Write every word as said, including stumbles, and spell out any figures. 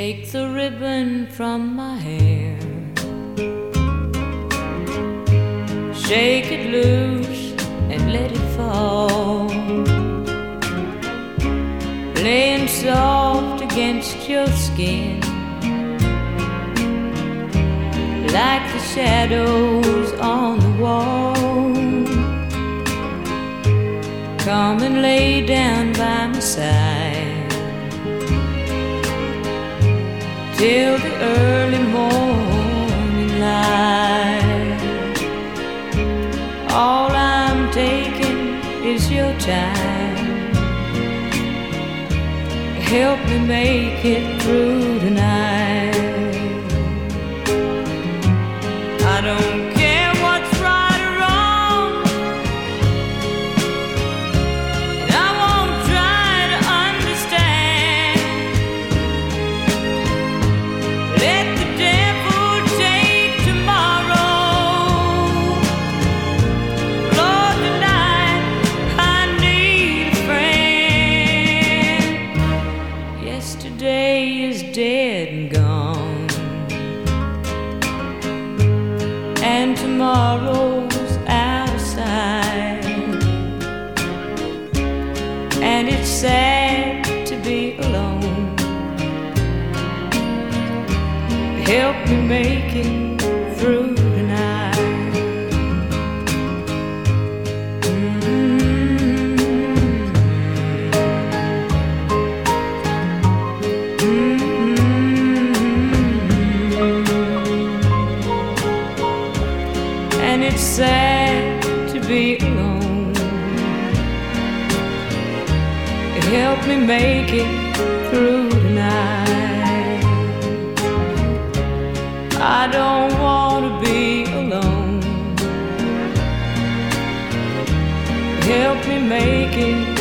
Take the ribbon from my hair, shake it loose and let it fall, laying soft against your skin, like the shadows on the wall. Come and lay down by my side till the early morning light. All I'm taking is your time. Help me make it through tonight. I don't care what's right or wrong, and I won't try to understand. Let the devil take tomorrow. Lord, tonight I need a friend. Yesterday is dead and gone, and tomorrow's out of sight. And it's sad to be alone. Help me make it through tonight. Mm-hmm. Mm-hmm. And it's sad to be alone. Help me make it through tonight. I don't want to be alone. Help me make it